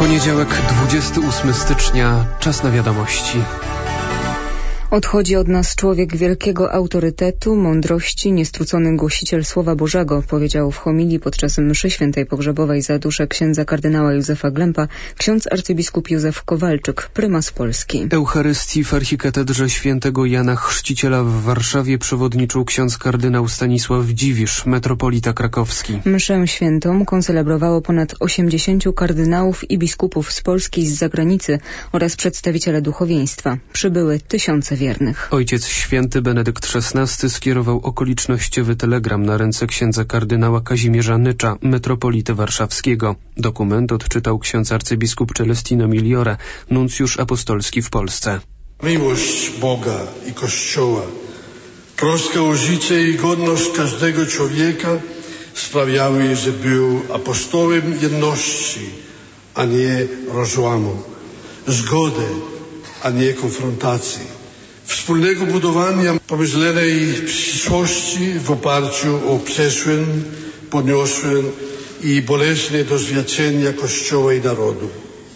Poniedziałek, 28 stycznia, czas na wiadomości. Odchodzi od nas człowiek wielkiego autorytetu, mądrości, niestrucony głosiciel Słowa Bożego, powiedział w homilii podczas mszy świętej pogrzebowej za duszę księdza kardynała Józefa Glempa ksiądz arcybiskup Józef Kowalczyk, prymas Polski. Eucharystii w archikatedrze świętego Jana Chrzciciela w Warszawie przewodniczył ksiądz kardynał Stanisław Dziwisz, metropolita krakowski. Mszę świętą koncelebrowało ponad 80 kardynałów i biskupów z Polski i z zagranicy oraz przedstawiciele duchowieństwa. Przybyły tysiące wiernych. Ojciec święty Benedykt XVI skierował okolicznościowy telegram na ręce księdza kardynała Kazimierza Nycza, metropolity warszawskiego. Dokument odczytał ksiądz arcybiskup Celestino Migliore, nuncjusz apostolski w Polsce. Miłość Boga i Kościoła, troska o życie i godność każdego człowieka sprawiały, że był apostołem jedności, a nie rozłamu, zgody, a nie konfrontacji, wspólnego budowania pomyślnej przyszłości w oparciu o przeszłym, podniosłym i bolesne doświadczenia Kościoła i narodu.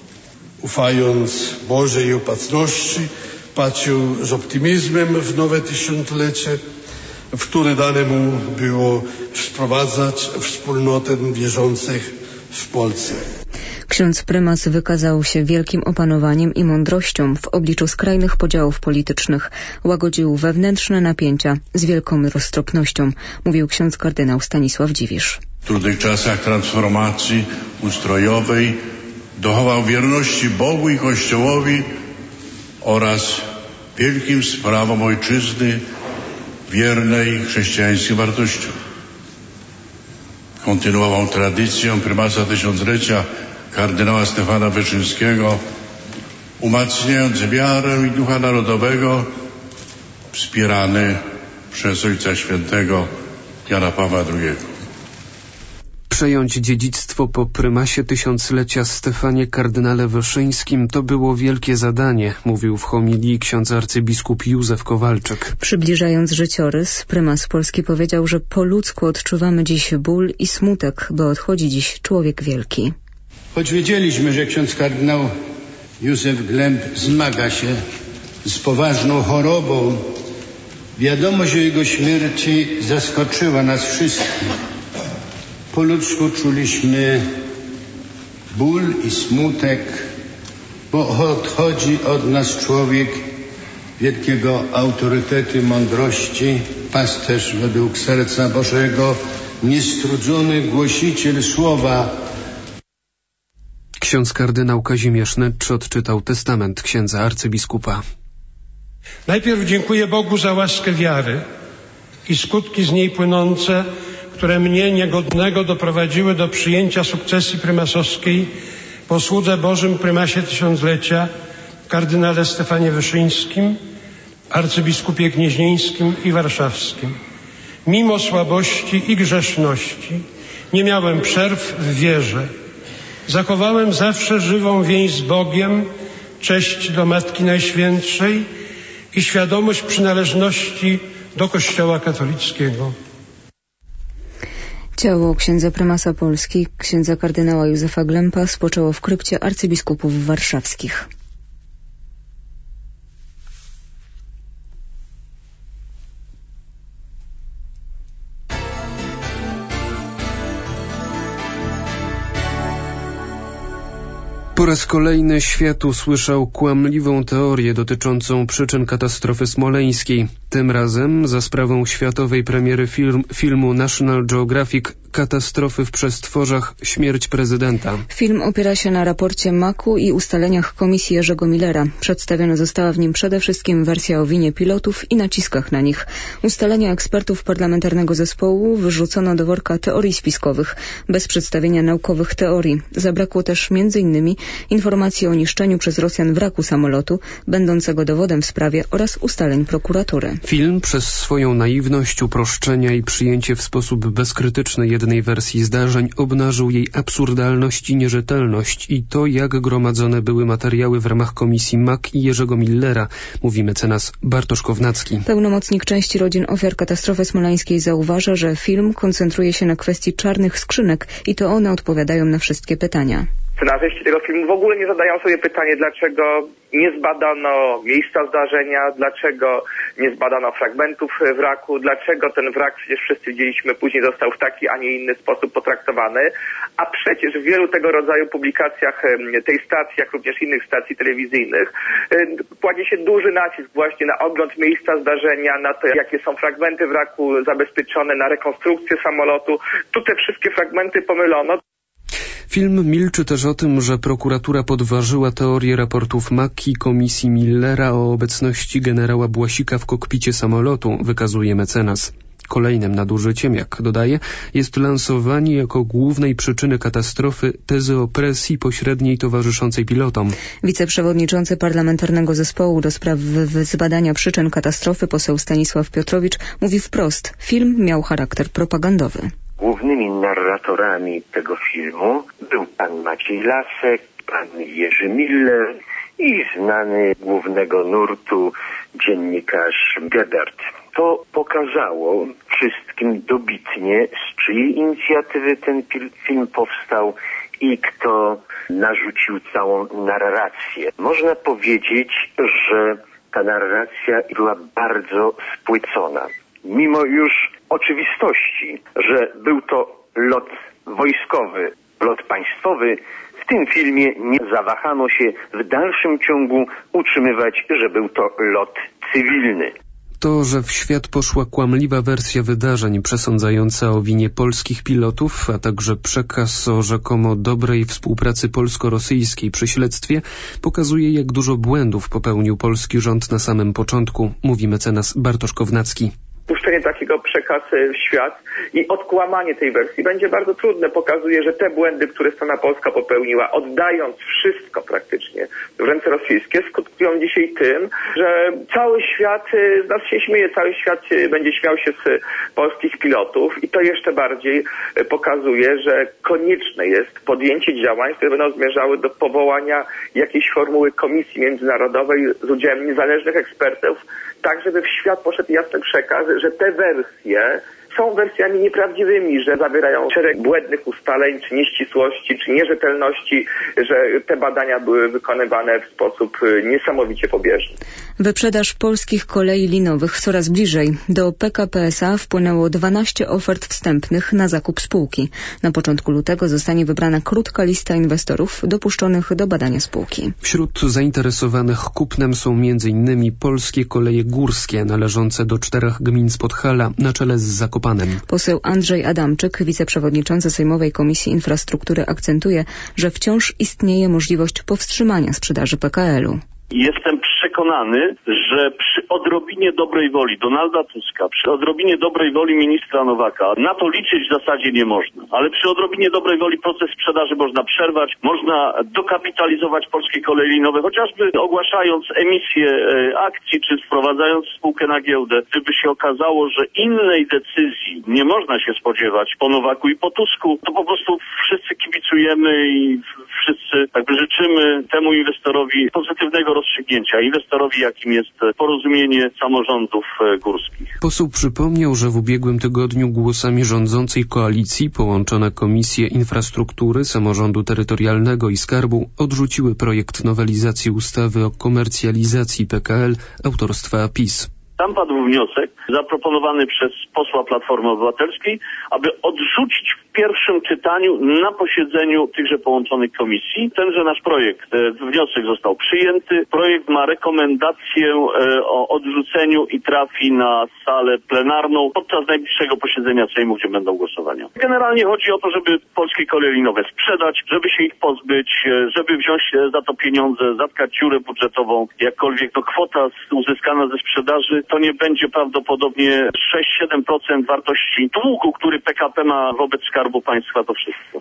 Ufając Bożej opatrzności, patrzył z optymizmem w nowe tysiąclecie, w które dane mu było wprowadzać wspólnotę wierzących w Polsce. Ksiądz prymas wykazał się wielkim opanowaniem i mądrością w obliczu skrajnych podziałów politycznych. Łagodził wewnętrzne napięcia z wielką roztropnością, mówił ksiądz kardynał Stanisław Dziwisz. W trudnych czasach transformacji ustrojowej dochował wierności Bogu i Kościołowi oraz wielkim sprawom ojczyzny, wiernej chrześcijańskim wartościom. Kontynuował tradycję prymasa tysiąclecia kardynała Stefana Wyszyńskiego, umacniając wiarę i ducha narodowego, wspierany przez Ojca Świętego Jana Pawła II. Przejąć dziedzictwo po prymasie tysiąclecia Stefanie kardynale Wyszyńskim to było wielkie zadanie, mówił w homilii ksiądz arcybiskup Józef Kowalczyk. Przybliżając życiorys, prymas Polski powiedział, że po ludzku odczuwamy dziś ból i smutek, bo odchodzi dziś człowiek wielki. Choć wiedzieliśmy, że ksiądz kardynał Józef Glemp zmaga się z poważną chorobą, wiadomość o jego śmierci zaskoczyła nas wszystkich. Po ludzku czuliśmy ból i smutek, bo odchodzi od nas człowiek wielkiego autorytetu i mądrości, pasterz według serca Bożego, niestrudzony głosiciel Słowa. Ksiądz kardynał Kazimierz Nycz odczytał testament księdza arcybiskupa. Najpierw dziękuję Bogu za łaskę wiary i skutki z niej płynące, które mnie niegodnego doprowadziły do przyjęcia sukcesji prymasowskiej po słudze Bożym prymasie tysiąclecia, kardynale Stefanie Wyszyńskim, arcybiskupie gnieźnieńskim i warszawskim. Mimo słabości i grzeszności nie miałem przerw w wierze. Zachowałem zawsze żywą więź z Bogiem, cześć do Matki Najświętszej i świadomość przynależności do Kościoła katolickiego. Ciało księdza prymasa Polski, księdza kardynała Józefa Glempa, spoczęło w krypcie arcybiskupów warszawskich. Po raz kolejny świat usłyszał kłamliwą teorię dotyczącą przyczyn katastrofy smoleńskiej. Tym razem za sprawą światowej premiery filmu National Geographic Katastrofy w przestworzach – śmierć prezydenta. Film opiera się na raporcie MAK-u i ustaleniach komisji Jerzego Millera. Przedstawiona została w nim przede wszystkim wersja o winie pilotów i naciskach na nich. Ustalenia ekspertów parlamentarnego zespołu wyrzucono do worka teorii spiskowych, bez przedstawienia naukowych teorii. Zabrakło też m.in. informacji o niszczeniu przez Rosjan wraku samolotu, będącego dowodem w sprawie, oraz ustaleń prokuratury. Film przez swoją naiwność, uproszczenia i przyjęcie w sposób bezkrytyczny jednej wersji zdarzeń obnażył jej absurdalność i nierzetelność i to, jak gromadzone były materiały w ramach komisji MAK i Jerzego Millera, mówi mecenas Bartosz Kownacki. Pełnomocnik części rodzin ofiar katastrofy smoleńskiej zauważa, że film koncentruje się na kwestii czarnych skrzynek i to one odpowiadają na wszystkie pytania. Scenarzyści tego filmu w ogóle nie zadają sobie pytanie, dlaczego nie zbadano miejsca zdarzenia, dlaczego nie zbadano fragmentów wraku, dlaczego ten wrak, przecież wszyscy widzieliśmy, później został w taki, a nie inny sposób potraktowany, a przecież w wielu tego rodzaju publikacjach tej stacji, jak również innych stacji telewizyjnych, kładzie się duży nacisk właśnie na ogląd miejsca zdarzenia, na to, jakie są fragmenty wraku zabezpieczone, na rekonstrukcję samolotu. Tu te wszystkie fragmenty pomylono. Film milczy też o tym, że prokuratura podważyła teorię raportów MAK i komisji Millera o obecności generała Błasika w kokpicie samolotu, wykazuje mecenas. Kolejnym nadużyciem, jak dodaje, jest lansowanie jako głównej przyczyny katastrofy tezy o presji pośredniej towarzyszącej pilotom. Wiceprzewodniczący Parlamentarnego Zespołu do spraw zbadania przyczyn katastrofy poseł Stanisław Piotrowicz mówi wprost, film miał charakter propagandowy. Głównymi narratorami tego filmu był pan Maciej Lasek, pan Jerzy Miller i znany głównego nurtu dziennikarz Gebert. To pokazało wszystkim dobitnie, z czyjej inicjatywy ten film powstał i kto narzucił całą narrację. Można powiedzieć, że ta narracja była bardzo spłycona. Mimo już oczywistości, że był to lot wojskowy, lot państwowy, w tym filmie nie zawahano się w dalszym ciągu utrzymywać, że był to lot cywilny. To, że w świat poszła kłamliwa wersja wydarzeń przesądzająca o winie polskich pilotów, a także przekaz o rzekomo dobrej współpracy polsko-rosyjskiej przy śledztwie, pokazuje, jak dużo błędów popełnił polski rząd na samym początku, mówi mecenas Bartosz Kownacki. Puszczenie takiego przekazu w świat i odkłamanie tej wersji będzie bardzo trudne. Pokazuje, że te błędy, które strona polska popełniła, oddając wszystko praktycznie w ręce rosyjskie, skutkują dzisiaj tym, że cały świat z nas się śmieje, cały świat będzie śmiał się z polskich pilotów i to jeszcze bardziej pokazuje, że konieczne jest podjęcie działań, które będą zmierzały do powołania jakiejś formuły komisji międzynarodowej z udziałem niezależnych ekspertów, tak żeby w świat poszedł jasny przekaz, że te wersje są wersjami nieprawdziwymi, że zawierają szereg błędnych ustaleń, czy nieścisłości, czy nierzetelności, że te badania były wykonywane w sposób niesamowicie pobieżny. Wyprzedaż polskich kolei linowych coraz bliżej. Do PKP SA wpłynęło 12 ofert wstępnych na zakup spółki. Na początku lutego zostanie wybrana krótka lista inwestorów dopuszczonych do badania spółki. Wśród zainteresowanych kupnem są m.in. Polskie Koleje Górskie, należące do 4 gmin z Podhala, na czele z Zakopanem. Poseł Andrzej Adamczyk, wiceprzewodniczący Sejmowej Komisji Infrastruktury, akcentuje, że wciąż istnieje możliwość powstrzymania sprzedaży PKL-u. Jestem przekonany, że przy odrobinie dobrej woli Donalda Tuska, przy odrobinie dobrej woli ministra Nowaka, na to liczyć w zasadzie nie można. Ale przy odrobinie dobrej woli proces sprzedaży można przerwać, można dokapitalizować polskie koleje linowe, chociażby ogłaszając emisję akcji, czy sprowadzając spółkę na giełdę. Gdyby się okazało, że innej decyzji nie można się spodziewać po Nowaku i po Tusku, to po prostu wszyscy kibicujemy i wszyscy jakby życzymy temu inwestorowi pozytywnego rozstrzygnięcia. Inwestorowi, jakim jest Porozumienie Samorządów Górskich. Poseł przypomniał, że w ubiegłym tygodniu głosami rządzącej koalicji połączone Komisje Infrastruktury, Samorządu Terytorialnego i Skarbu odrzuciły projekt nowelizacji ustawy o komercjalizacji PKL autorstwa PiS. Tam padł wniosek zaproponowany przez posła Platformy Obywatelskiej, aby odrzucić w pierwszym czytaniu na posiedzeniu tychże połączonych komisji. Tenże nasz projekt, wniosek został przyjęty. Projekt ma rekomendację o odrzuceniu i trafi na salę plenarną podczas najbliższego posiedzenia Sejmu, gdzie będą głosowania. Generalnie chodzi o to, żeby polskie koleje linowe sprzedać, żeby się ich pozbyć, żeby wziąć za to pieniądze, zatkać dziurę budżetową. Jakkolwiek to kwota uzyskana ze sprzedaży to nie będzie prawdopodobnie 6-7% wartości długu, który PKP ma wobec Skarbu Państwa, to wszystko.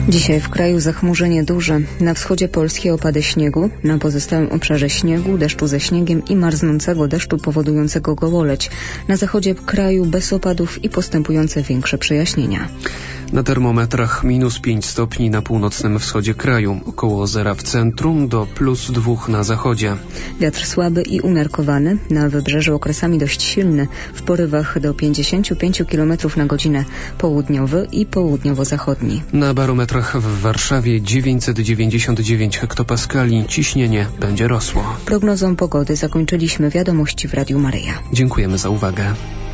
Dzisiaj w kraju zachmurzenie duże. Na wschodzie Polski opady śniegu, na pozostałym obszarze śniegu, deszczu ze śniegiem i marznącego deszczu powodującego gołoleć. Na zachodzie kraju bez opadów i postępujące większe przejaśnienia. Na termometrach -5 stopni na północnym wschodzie kraju, około zera w centrum do +2 na zachodzie. Wiatr słaby i umiarkowany, na wybrzeżu okresami dość silny, w porywach do 55 km na godzinę, południowy i południowo-zachodni. Na barometrach w Warszawie 999 hektopaskali, ciśnienie będzie rosło. Prognozą pogody zakończyliśmy wiadomości w Radiu Maryja. Dziękujemy za uwagę.